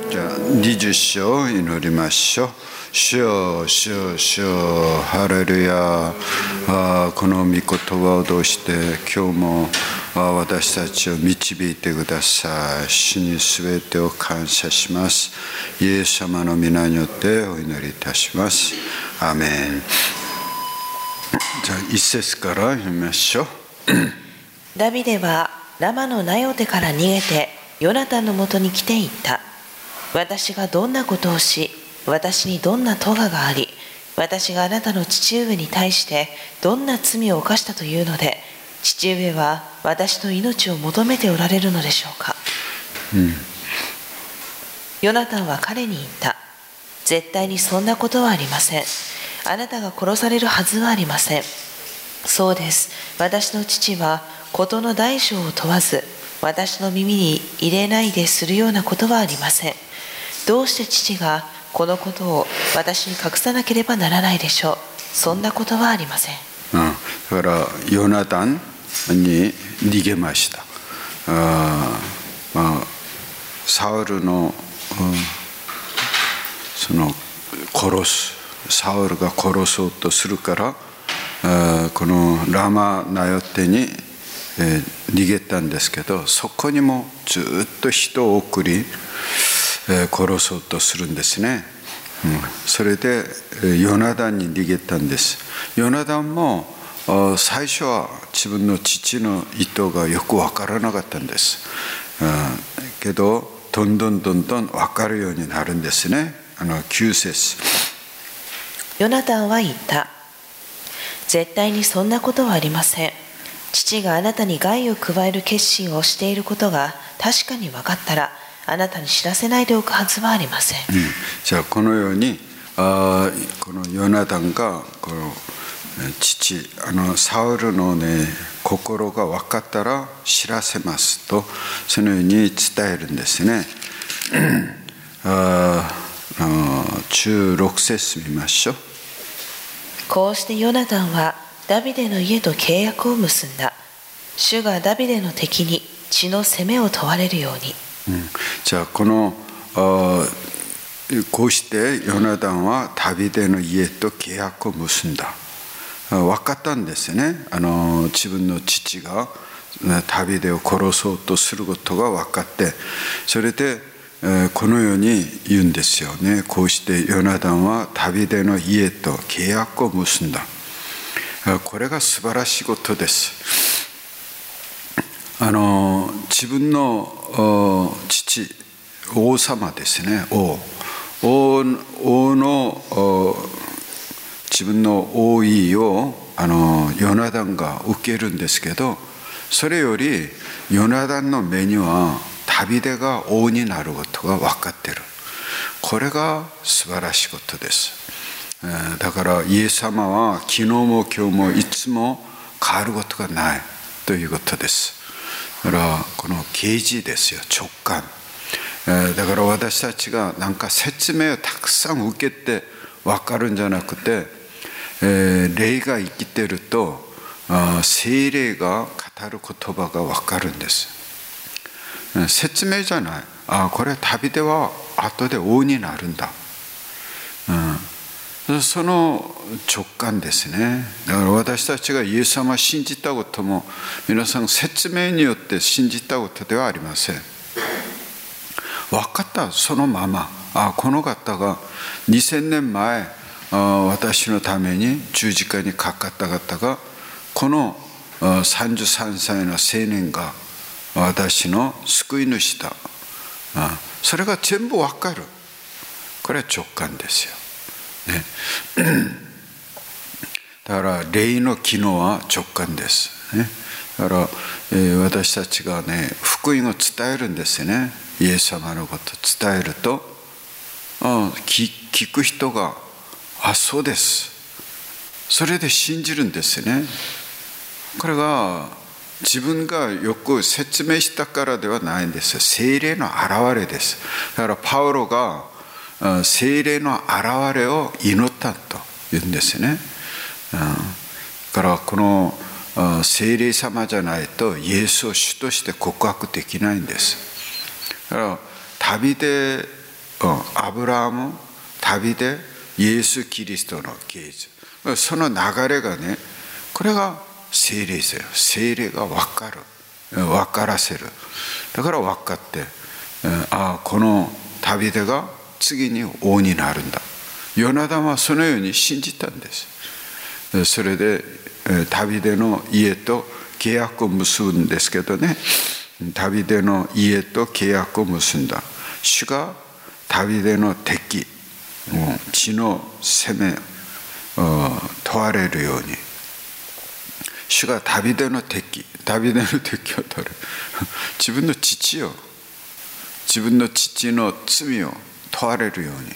じゃあ20章祈りましょう。主よ、主よ、主よ、ハレルヤ。この御言葉を通して今日も私たちを導いてください。主にすべてを感謝します。イエス様の皆によってお祈りいたします。アーメン。じゃあ一節から読みましょう。 ダビデはラマのナヨテから逃げてヨナタンのもとに来ていった。私がどんなことをし、私にどんな咎があり、私があなたの父上に対してどんな罪を犯したというので、父上は私の命を求めておられるのでしょうか。ヨナタンは彼に言った。絶対にそんなことはありません。あなたが殺されるはずはありません。そうです。私の父は事の大小を問わず、私の耳に入れないでするようなことはありません。どうして父がこのことを私に隠さなければならないでしょう。そんなことはありません。 だからヨナタンに逃げました。サウルの、そのサウルが殺そうとするから、このラマナヨテに、逃げたんですけど、そこにもずっと人を送り、殺そうとするんですね。それでヨナダンに逃げたんです。ヨナダンも最初は自分の父の意図がよく分からなかったんです。けどどんどん分かるようになるんですね。9節。 ヨナタンは言った。絶対にそんなことはありません。父があなたに害を加える決心をしていることが確かに分かったら、あなたに知らせないでおくはずはありません。 じゃあこのようにこのヨナダンがこの父サウルのね心が分かったら知らせますと、そのように伝えるんですね。16節見ましょう。 こうしてヨナタンはダビデの家と契約を結んだ。主がダビデの敵に血の責めを問われるように。 じゃあこうしてヨナダンはダビデの家と契約を結んだ。分かったんですね。自分の父がダビデを殺そうとすることが分かって、それでこのように言うんですよね。こうしてヨナダンはダビデの家と契約を結んだ。これが素晴らしいことです。自分の父、王様ですね。王の自分の王位をヨナダンが受けるんですけど、それよりヨナダンの目にはダビデが王になることが分かっている。これが素晴らしいことです。だからイエス様は昨日も今日もいつも変わることがないということです。だからこの啓示ですよ、直感。だから私たちがなんか説明をたくさん受けて分かるんじゃなくて、霊が生きてると聖霊が語る言葉が分かるんです。説明じゃない。これダビデは後で王になるんだ。その直感ですね。だから私たちがイエス様を信じたことも、皆さん説明によって信じたことではありません。分かったそのまま、この方が2000年前私のために十字架にかかった方が、この33歳の青年が私の救い主だ。それが全部分かる。これは直感ですよ。だから霊の機能は直感です。だから私たちがね、福音を伝えるんですね。イエス様のことを伝えると、聞く人がそうです、それで信じるんですね。これが自分がよく説明したからではないんです。聖霊の現れです。だからパウロが聖霊の現れを祈ったと言うんですね。だからこの聖霊様じゃないとイエスを主として告白できないんです。だからダビデアブラハム、ダビデ、イエス・キリストの系図、その流れがね、これが聖霊ですよ。聖霊が分からせる。だから分かって、このダビデが次に王になるんだ。ヨナダンはそのように信じたんです。それでダビデの家と契約を結ぶんですけどね、ダビデの家と契約を結んだ。主がダビデの敵、地の責め問われるように、主がダビデの敵を取る自分の父の罪を問われるように、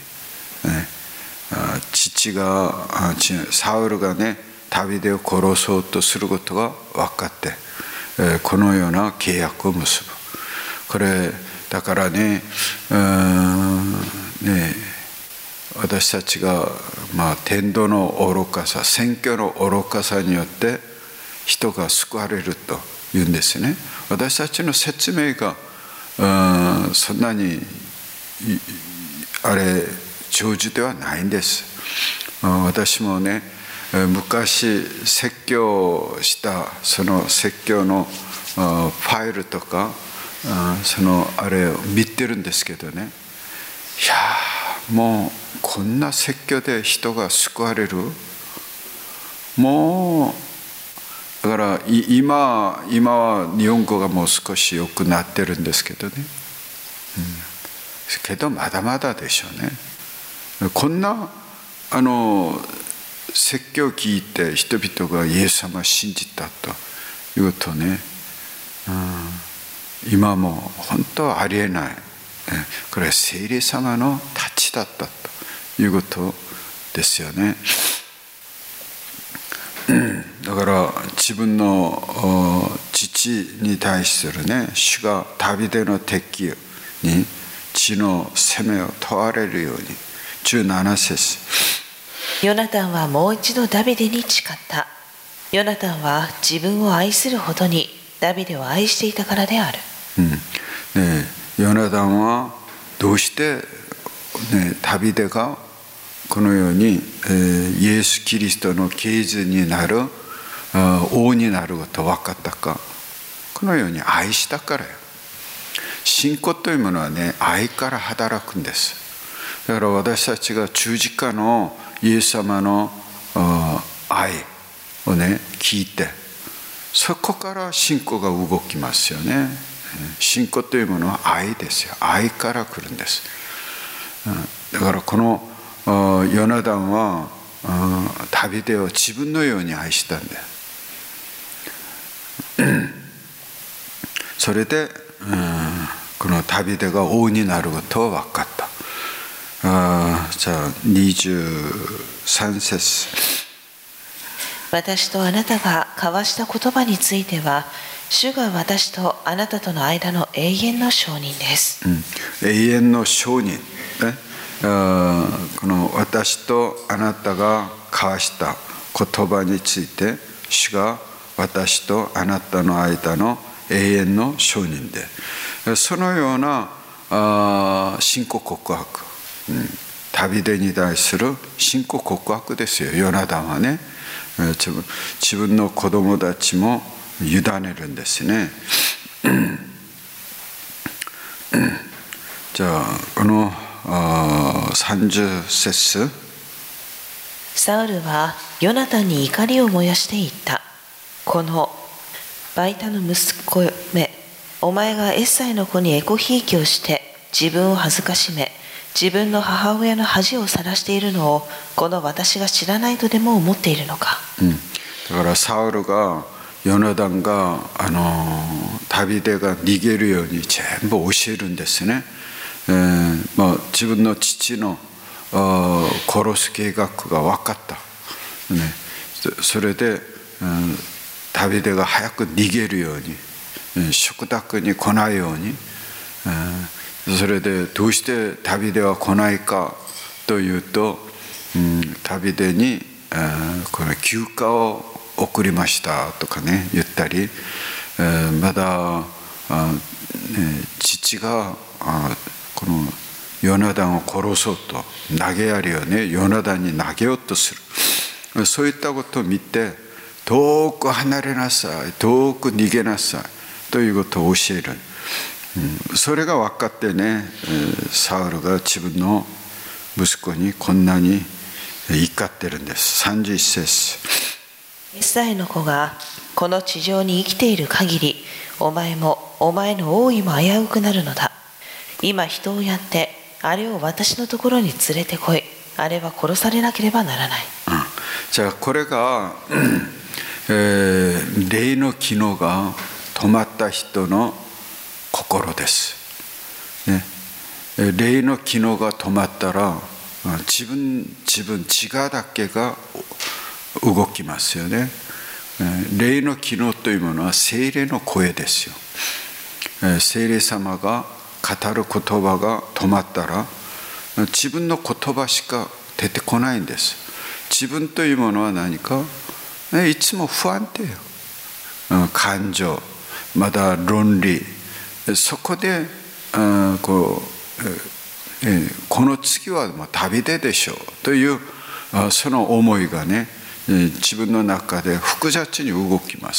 サウルがね、ダビデを殺そうとすることが分かって、このような契約を結ぶ。これだからね、私たちが、天道の愚かさ、選挙の愚かさによって人が救われるというんですね。私たちの説明がそんなに上手ではないんです。私もね、昔説教したその説教のファイルとかあれを見てるんですけどね、いやもうこんな説教で人が救われる、もうだから今は日本語がもう少し良くなってるんですけどね、けどまだまだでしょうね。こんな説教を聞いて人々がイエス様を信じたというとね、今も本当はありえない。これは聖霊様のタッチだったということですよね。だから自分の父に対するね、主がダビデの敵に地の責めを問われるように。17節。 ヨナタンはもう一度ダビデに誓った。ヨナタンは自分を愛するほどにダビデを愛していたからである。 ヨナタンはどうして、ダビデがこのように、イエス・キリストの系図になる王になること分かったか。このように愛したからよ。信仰というものはね、愛から働くんです。だから私たちが十字架のイエス様の愛をね聞いて、そこから信仰が動きますよね。信仰というものは愛ですよ。愛から来るんです。だからこのヨナダンはダビデを自分のように愛したんだよ。それでこのダビデが王になることは分かった。じゃあ23節。 私とあなたが交わした言葉については、主が私とあなたとの間の永遠の証人です。 永遠の証人、この私とあなたが交わした言葉について、主が私とあなたの間の永遠の証人で、そのような信仰告白、ダビデに対する信仰告白ですよ。ヨナダンはね、自分の子供たちも委ねるんですね。じゃあこの30節。 サウルはヨナタンに怒りを燃やしていった。このバイタの息子め、お前がエッサイの子にエコひいきをして自分を恥ずかしめ、自分の母親の恥を晒しているのをこの私が知らないとでも思っているのか。 だからサウルがヨナダンがダビデが逃げるように全部教えるんですね。自分の父の殺す計画が分かった、それでダビデが早く逃げるように、食卓に来ないように、それでどうしてダビデは来ないかというと、ダビデにこの休暇を送りましたとかね言ったり、まだ父がこのヨナダンを殺そうと投げやりをねヨナダンに投げようとする。そういったことを見て、遠く離れなさい、遠く逃げなさいということを教える。それが分かってね、サウルが自分の息子にこんなに怒ってるんです。31節。 イエサイの子がこの地上に生きている限り、お前もお前の王位も危うくなるのだ。今人をやってあれを私のところに連れてこい。あれは殺されなければならない。 じゃあこれが、霊の機能が止まった人の心です、ね。霊の機能が止まったら自分自我だけが動きますよね。霊の機能というものは聖霊の声ですよ。聖霊様が語る言葉が止まったら自分の言葉しか出てこないんです。自分というものは何かいつも不安定よ。感情、まだ論理、そこでこの次はもう旅出でしょうというその思いがね、自分の中で複雑に動きます。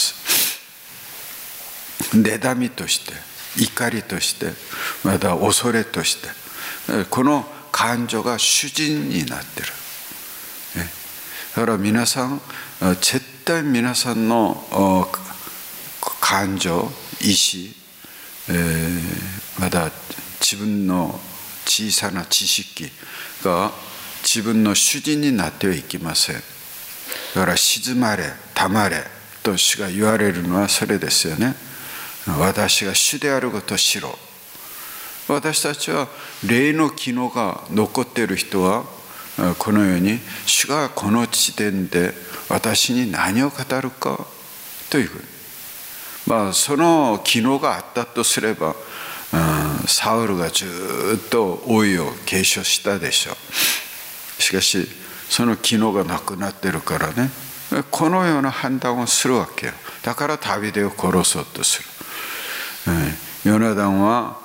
妬みとして、怒りとして、また恐れとして、この感情が主人になっている。だから皆さん、絶対皆さんの感情、意志、また自分の小さな知識が自分の主人になってはいけません。だから静まれ、黙れと主が言われるのはそれですよね。私が主であることを知ろう。私たちは霊の機能が残っている人はこのように主がこの時点で私に何を語るかというふうに、その機能があったとすれば、サウルがずっと王位を継承したでしょう。しかしその機能がなくなってるからね、このような判断をするわけよ。だからダビデを殺そうとする。ヨナダンは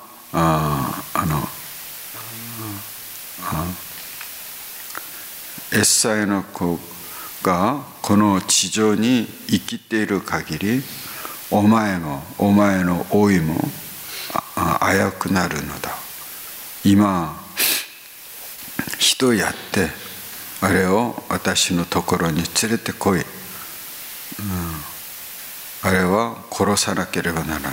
エッサイの子がこの地上に生きている限り、お前もお前の王位も危うくなるのだ。今人やってあれを私のところに連れてこい、あれは殺さなければならない。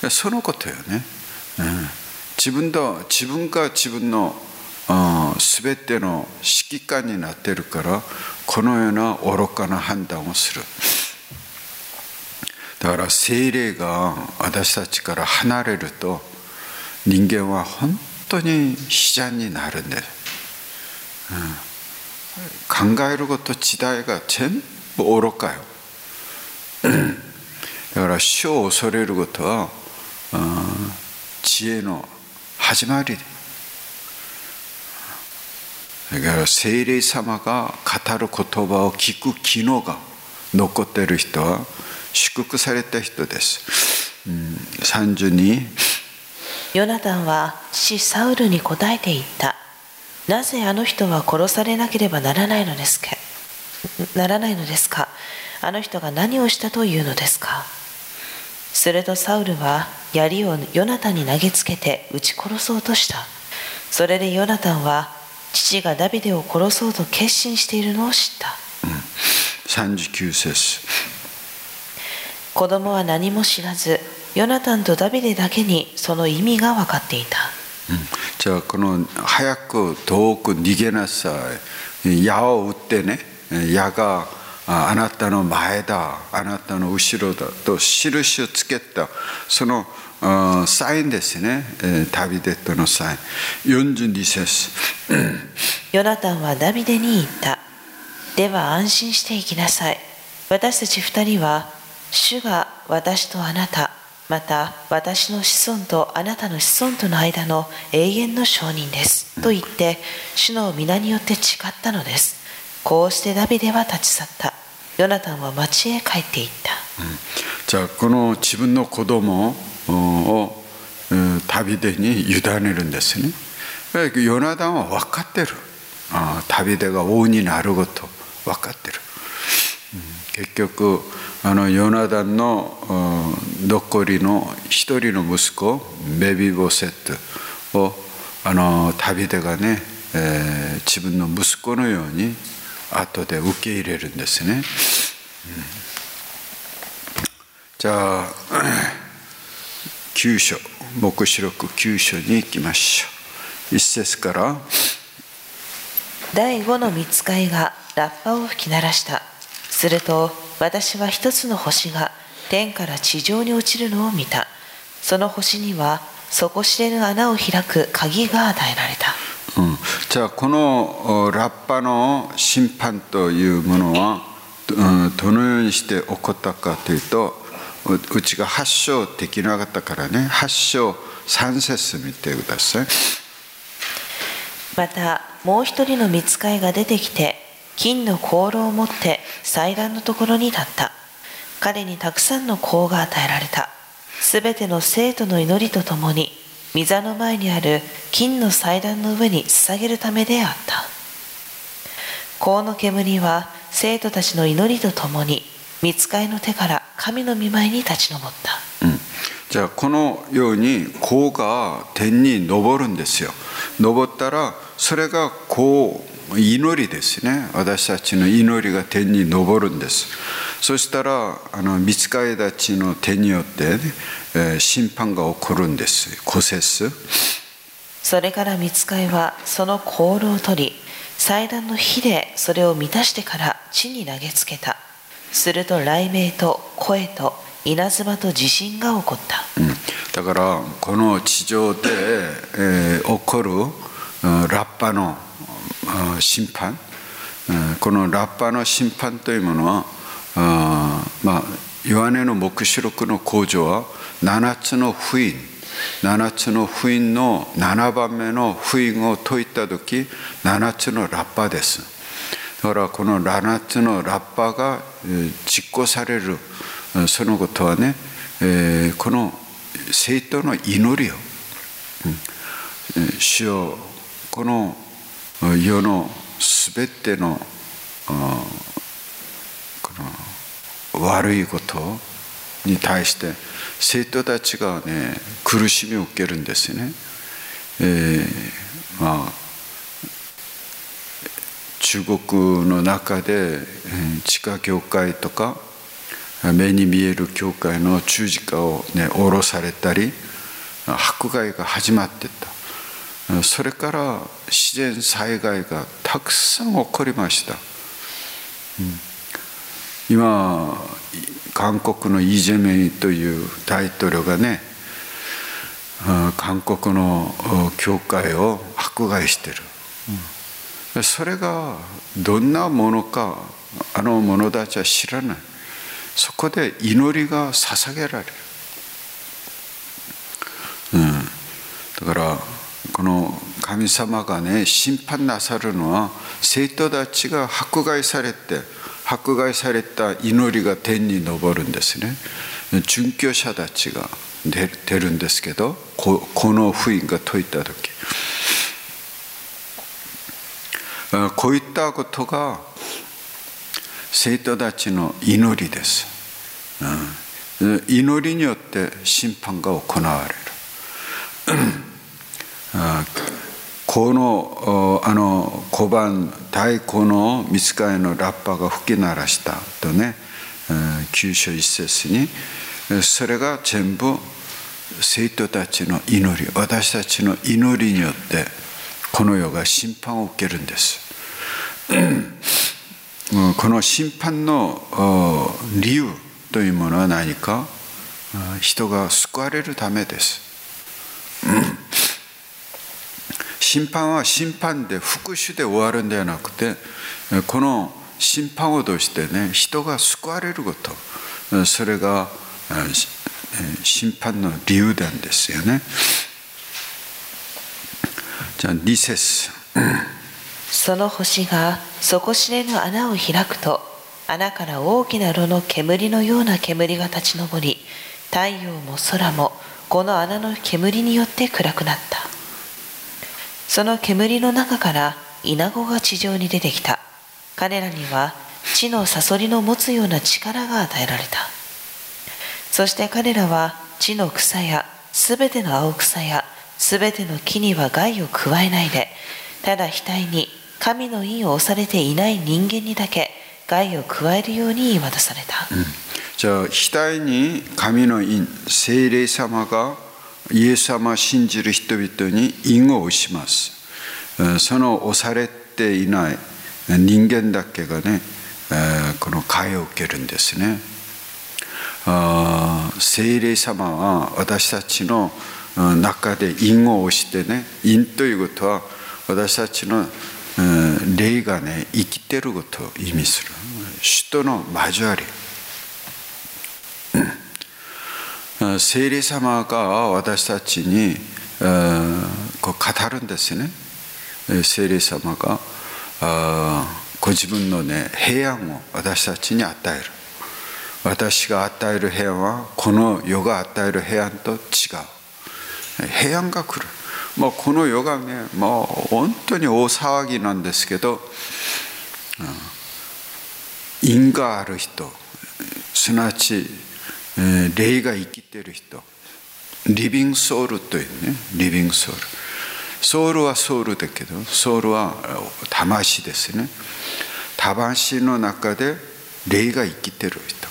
そのことよね。自分が自分の全ての指揮官になっているから、このような愚かな判断をする。だから聖霊が私たちから離れると、人間は本当に悲惨になるんです。考えること自体が全部愚かよ。だから主を恐れることは知恵の始まり。だから聖霊様が語る言葉を聞く機能が残っている人は祝福された人です。32。 ヨナタンは父サウルに答えて言った。なぜあの人は殺されなければならないのですか。あの人が何をしたというのですか。するとサウルは槍をヨナタンに投げつけて撃ち殺そうとした。それでヨナタンは父がダビデを殺そうと決心しているのを知った。 39節。 子供は何も知らず、ヨナタンとダビデだけにその意味が分かっていた。 じゃあこの早く遠く逃げなさい、矢を撃ってね、矢があなたの前だ、あなたの後ろだと印をつけたそのサインですね。ダビデとのサイン。42節。 ヨナタンはダビデに言った。では安心して行きなさい。私たち二人は主が私とあなた、また私の子孫とあなたの子孫との間の永遠の証人ですと言って主の皆によって誓ったのです。こうしてダビデは立ち去った。ヨナタンは町へ帰っていった。 じゃあこの自分の子供をダビデに委ねるんですね。 ヨナダンは分かってる。ダビデが王になること分かってる。結局ヨナダンの残りの一人の息子メビボセットをダビデがね、自分の息子のように後で受け入れるんですね。じゃあ9章、黙示録9章に行きましょう。1節から。 第5の御使いがラッパを吹き鳴らした。すると私は一つの星が天から地上に落ちるのを見た。その星には底知れぬ穴を開く鍵が与えられた。 じゃあこのラッパの審判というものはどのようにして起こったかというと、うちが8章できなかったからね、8章3節見てください。 またもう一人の御使いが出てきて金の香炉を持って祭壇のところに立った。彼にたくさんの香が与えられた。すべての生徒の祈りとともに御座の前にある金の祭壇の上に捧げるためであった。香の煙は生徒たちの祈りとともに御使いの手から神の御前に立ち上った。 じゃあこのように香が天に昇るんですよ。昇ったらそれが祈りですね。私たちの祈りが天に昇るんです。そしたら御使いたちの手によって、ね、審判が起こるんです。5節。 それから御使いはその香炉を取り祭壇の火でそれを満たしてから地に投げつけた。すると雷鳴と声と稲妻と地震が起こった。 だからこの地上で、起こるラッパの審判、このラッパの審判というものはヨハネの黙示録の口上は7つの福音の7番目の福音を説いたとき7つのラッパです。だからこの7つのラッパが実行されるそのことはね、この生徒の祈りを、主よこの世のすべてのこの悪いことに対して生徒たちがね苦しみを受けるんですよね。中国の中で地下教会とか目に見える教会の十字架をね下ろされたり迫害が始まってた。それから自然災害がたくさん起こりました。今韓国のイ・ジェミョンという大統領がね韓国の教会を迫害してる。それがどんなものか者たちは知らない。そこで祈りが捧げられる。だからこの神様がね審判なさるのは生徒たちが迫害された祈りが天に昇るんですね。殉教者たちが出るんですけど、この福音が説いた時こういったことが生徒たちの祈りです。祈りによって審判が行われる。この小判太鼓の御使いのラッパが吹き鳴らしたとね、9章1節にそれが全部生徒たちの祈り、私たちの祈りによってこの世が審判を受けるんです。この審判の理由というものは何か、人が救われるためです。審判は審判で復讐で終わるんではなくて、この審判を通してね人が救われること、それが審判の理由なんですよね。じゃあ2節。 その星が底知れぬ穴を開くと、穴から大きな炉の煙のような煙が立ち上り、太陽も空もこの穴の煙によって暗くなった。 その煙の中からイナゴが地上に出てきた。彼らには地のサソリの持つような力が与えられた。そして彼らは地の草やすべての青草やすべての木には害を加えないで、ただ額に神の印を押されていない人間にだけ害を加えるように言い渡された。 じゃあ額に神の印、聖霊様がイエス様を信じる人々に印を押します。その押されていない人間だけがね、この害を受けるんですね。聖霊様は私たちの中で印を押してね、印ということは私たちの霊がね生きていることを意味する。主との交わり。聖霊様が私たちにこう語るんですね。聖霊様がご自分のね平安を私たちに与える。私が与える平安はこの世が与える平安と違う。平安が来る。この世がね、本当に大騒ぎなんですけど、因がある人、すなわち霊が生きている人、リビングソウルというね、リビングソウル。ソウルはソウルだけど、ソウルは魂ですね。魂の中で霊が生きている人。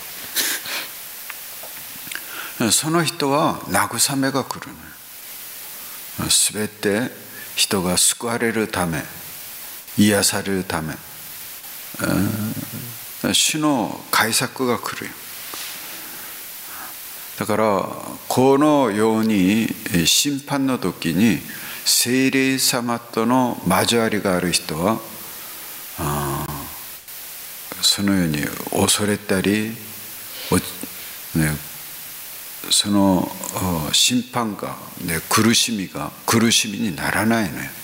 その人は慰めが来るの。すべて人が救われるため、癒されるため、主の解釈が来る。だからこのように審判の時に聖霊様との交わりがある人はそのように恐れたり、その審判が、苦しみにならないのよ。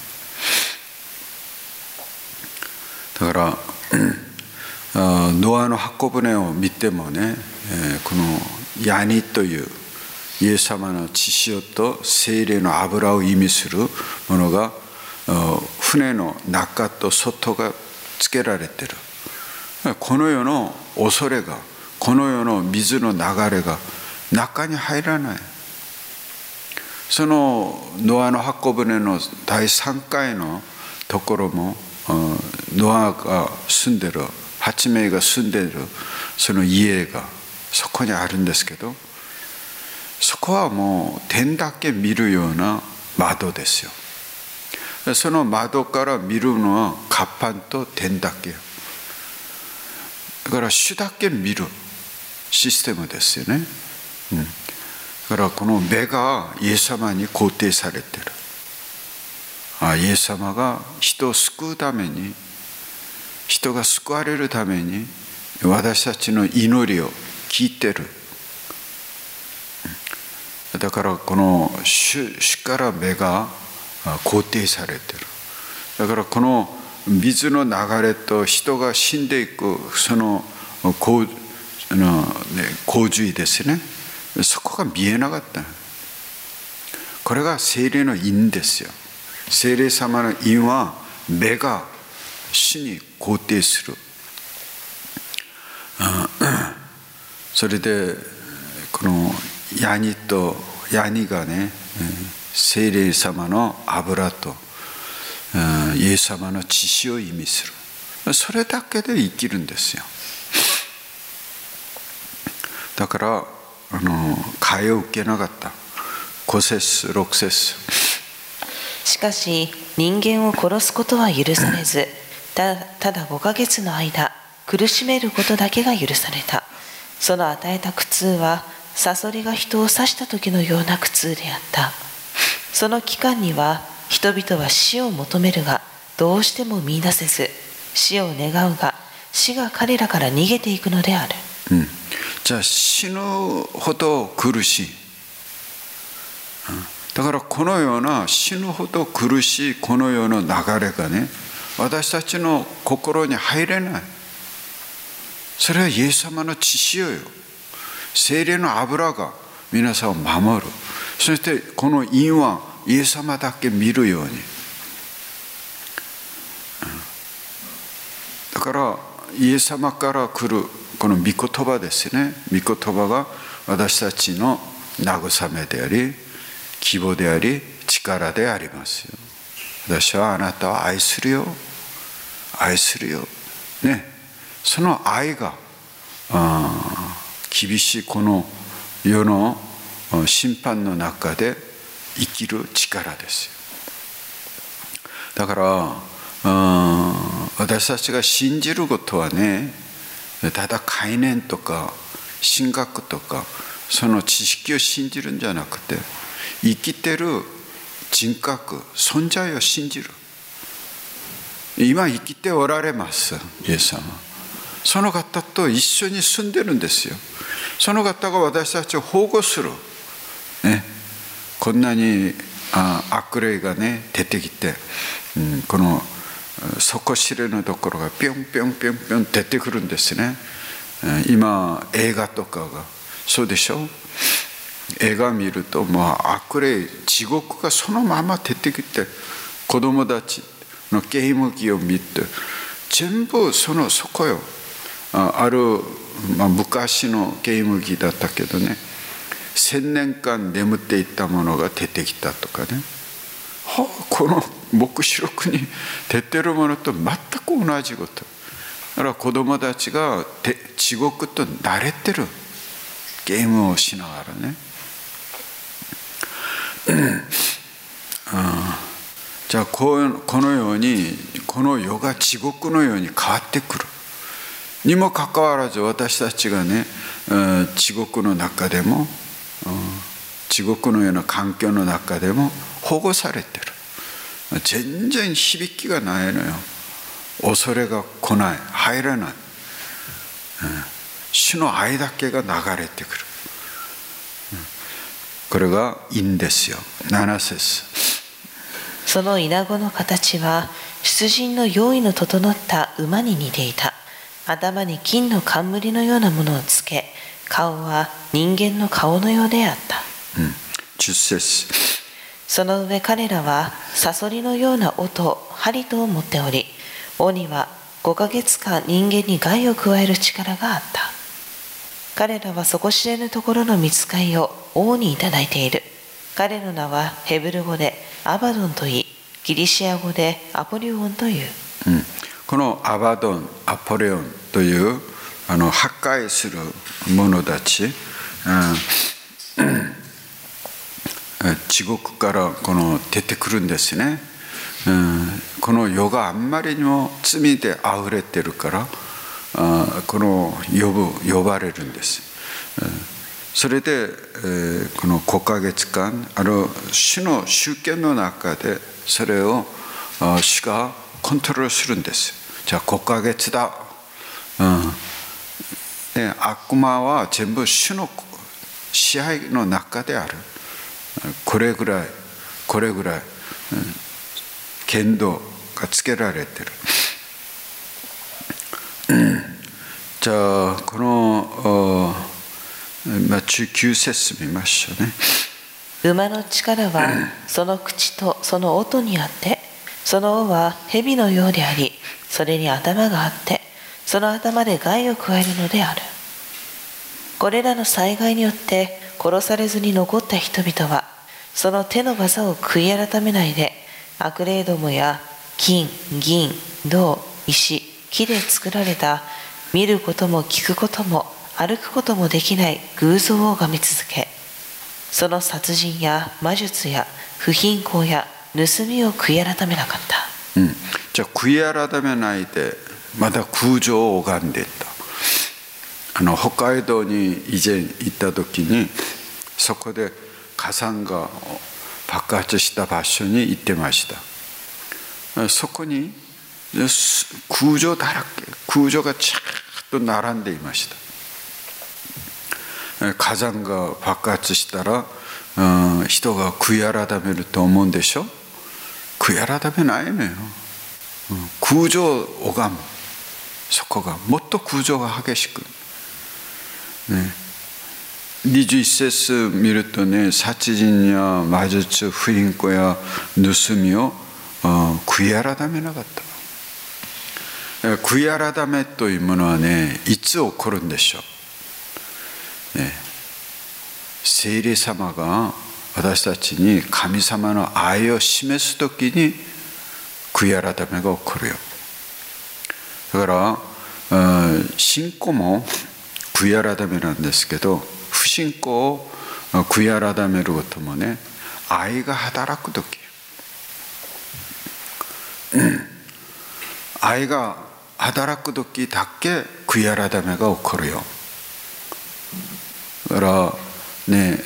だからノアの箱舟を見てもね、このヤニというイエス様の血潮と聖霊の油を意味するものが船の中と外がつけられている。この世の恐れが、この世の水の流れが中に入らない。そのノアの箱舟の第3回のところもノアが住んでる、8名が住んでいるその家がそこにあるんですけど、そこはもう天だけ見るような窓ですよ。その窓から見るのは甲板と天だけ。だから主だけ見るシステムですよね。だからこの目がイエス様に肯定されている。イエス様が人を救うために、人が救われるために私たちの祈りを聞いている。だからこの 主から目が肯定されている。だからこの水の流れと人が死んでいくその洪水ですね、そこが見えなかった。これが聖霊の印ですよ。聖霊様の印は目が主に肯定する。それでこのヤニがね、聖霊様の油とイエス様の血潮を意味する。それだけで生きるんですよ。だから替えを受けなかった。5節6節。 しかし人間を殺すことは許されず、ただ5ヶ月の間苦しめることだけが許された。その与えた苦痛はサソリが人を刺した時のような苦痛であった。その期間には人々は死を求めるがどうしても見出せず、死を願うが死が彼らから逃げていくのである。 じゃあ死ぬほど苦しい。だからこのような死ぬほど苦しいこの世の流れがね、私たちの心に入れない。それはイエス様の血潮よ。聖霊の油が皆さんを守る。そしてこの印はイエス様だけ見るように。 だからイエス様から来るこの御言葉ですね。御言葉が私たちの慰めであり、希望であり、力でありますよ。私はあなたを愛するよ、愛するよ、ね、その愛が厳しいこの世の審判の中で生きる力ですよ。だから私たちが信じることはね、ただ概念とか神学とかその知識を信じるんじゃなくて、生きてる人格、存在を信じる。今生きておられます、イエス様。その方と一緒に住んでるんですよ。その方が私たちを保護する、ね、こんなに悪霊がね出てきて、この底知れぬところがピョンピョンピョンピョン出てくるんですね。今映画とかがそうでしょ。映画見るともう悪霊、地獄がそのまま出てきて、子供たちのゲーム機を見て全部そこよ。ある、昔のゲーム機だったけどね、1000年間眠っていたものが出てきたとかね、この黙示録に出てるものと全く同じこと。だから子供たちが地獄と慣れてる、ゲームをしながらね。じゃあこのようにこの世が地獄のように変わってくるにもかかわらず、私たちがね、地獄の中でも、地獄のような環境の中でも保護されてる。全然響きがないのよ。恐れが来ない、入らない、主の愛だけが流れてくる。これがいいんですよ。7節。 そのイナゴの形は出陣の用意の整った馬に似ていた。頭に金の冠のようなものをつけ、顔は人間の顔のようであった。 10節。 その上彼らはサソリのような尾と針とを持っており、尾には5ヶ月間人間に害を加える力があった。彼らは底知れぬところの御使いを王にいただいている。彼の名はヘブル語でアバドンといい、ギリシア語でアポリオンという。 このアバドン、アポリオンという破壊する者たち、地獄から出てくるんですね。この世があんまりにも罪であふれてるから、呼ばれるんです。それで、この5ヶ月間主の集権の中でそれを主がコントロールするんです。じゃあ5ヶ月だ、で悪魔は全部主の支配の中である。これぐらい限度がつけられてる。じゃあこの19節見ましょうね。 馬の力はその口とその音にあって、その尾は蛇のようであり、それに頭があって、その頭で害を加えるのである。これらの災害によって殺されずに残った人々は、その手の技を悔い改めないで、悪霊どもや金、銀、銅、石、木で作られた見ることも聞くことも歩くこともできない偶像を拝み続け、その殺人や魔術や不貧困や盗みを悔い改めなかった。 じゃあ悔い改めないでまだ空情を拝んでいた。北海道に以前行った時に、そこで火山が爆発した場所に行ってました。そこに空情だらけ、空情がちゃーっと並んでいました。火山が爆発したら、人が悔い改めると思うんでしょ。悔い改めないのよ。空情を拝む。そこがもっと空情が激しく、21節見るとね、殺人や魔術、不貧困や盗みを悔い改めなかった。 悔い改めというものはね、いつ起こるんでしょう。聖霊様が私たちに神様の愛を示すときに悔い改めが起こるよ。だから信仰も悔い改めなんですけど、不信仰を悔い改めることもね、愛が働くとき、愛が働くときだけ悔い改めが起こるよ。だからね、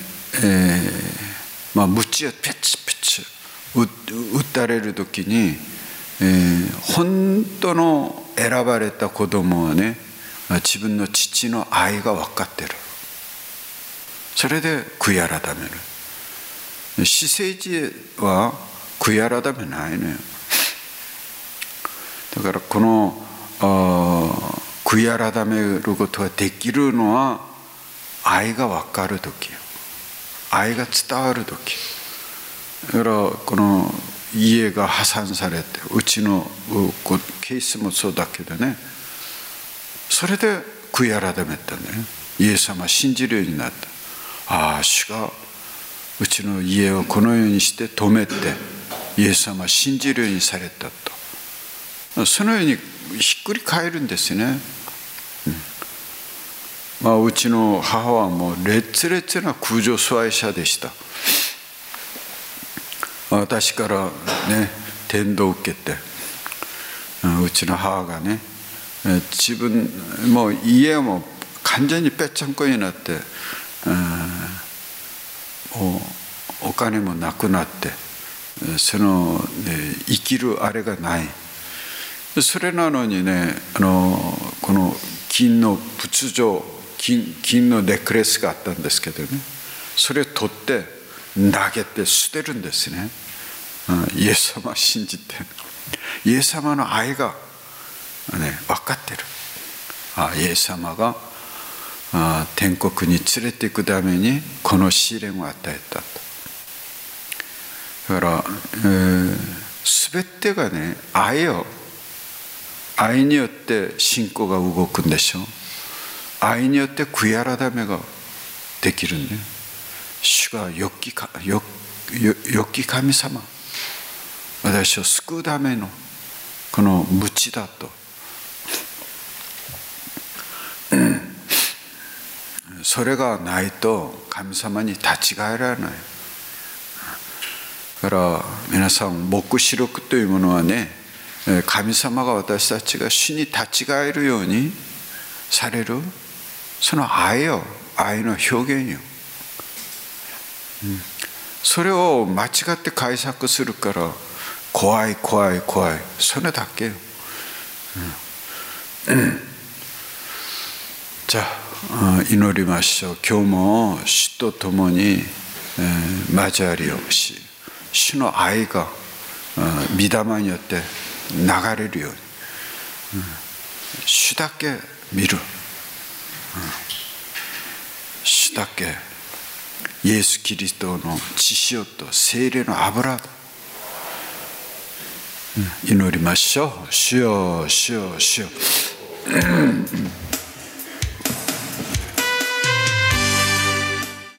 鞭をペチペチ打たれるときに、本当の選ばれた子供はね、自分の父の愛が分かってる。それで悔い改める。私生児は悔い改めないのよ。だからこの悔い改めることができるのは愛が分かるとき、愛が伝わるとき。だからこの家が破産されて、うちのケースもそうだけどね、それで悔い改めたんだよね。イエス様信じるようになった。ああ、主がうちの家をこのようにして止めて、イエス様信じるようにされたと、そのようにひっくり返るんですよね。うちの母はもう烈烈な空情疎愛者でした。私からね、伝道を受けて、うちの母がね、自分もう家も完全にぺっちゃんこになって、もうお金もなくなって、その、生きるあれがない。それなのにね、この金の仏像、金のネックレスがあったんですけどね、それを取って投げて捨てるんですね。イエス様を信じて、イエス様の愛が、ね、分かってる。イエス様が天国に連れて行くためにこの試練を与えたと。だから、全てがね、愛によって信仰が動くんでしょう。愛によって悔い改めができるんで、主が良き神様、私を救うためのこの鞭だと、それがないと神様に立ち返らない。だから皆さん、黙示録というものはね、神様が私たちが主に立ち返るようにされる、その愛の表現よ。それを間違って解釈するから怖い、それだけよ。じゃあ祈りましょう。今日も主と共に交わりをし、主の愛が御霊によって流れるように、主だけ見る、主だけイエス・キリストの血潮と聖霊の油だ。祈りましょう。主よ、主よ、主よ。